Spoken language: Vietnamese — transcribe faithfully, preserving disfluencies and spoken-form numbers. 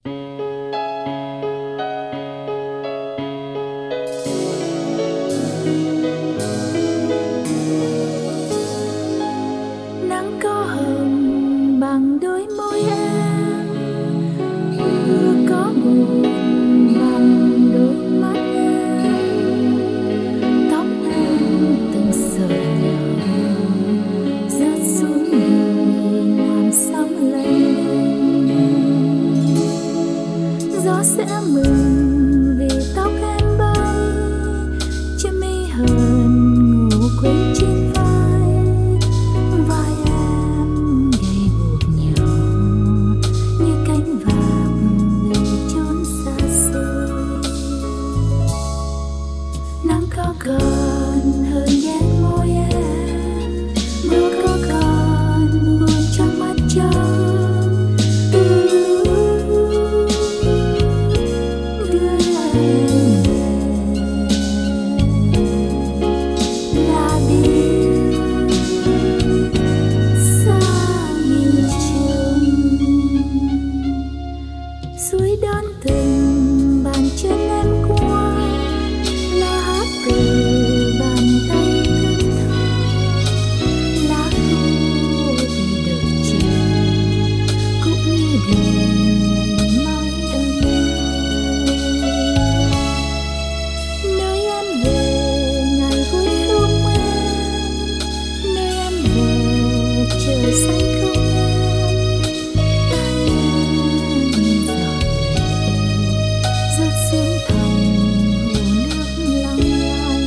Nắng có hồng bằng đôi môi em, mưa có buồn bằng đôi mắt em. Tóc em từng sợi nhỏ rớt xuống đồi làm sóng lênh đênh. Gió sẽ mừng vì tóc em bay, chiếc mi hờn ngủ quên trên vai. Vai em đầy buộc nhỏ như cánh vàng về chốn xa xôi. Nắng có còn hơn ghét môi em, mưa có còn buồn trong mắt trăng. Đưa em về là biết xa nghìn trùng. Suối đón từng bàn chân em qua, lá hát từ bàn tay thân thơ. Lá khô vì đợi chiều cũng như đêm ngày mai ở đây. Nơi em về ngày vui không em, nơi em về trời xanh không em. Ta nghe giọt lệ rớt xuống thành hồ nước long lanh.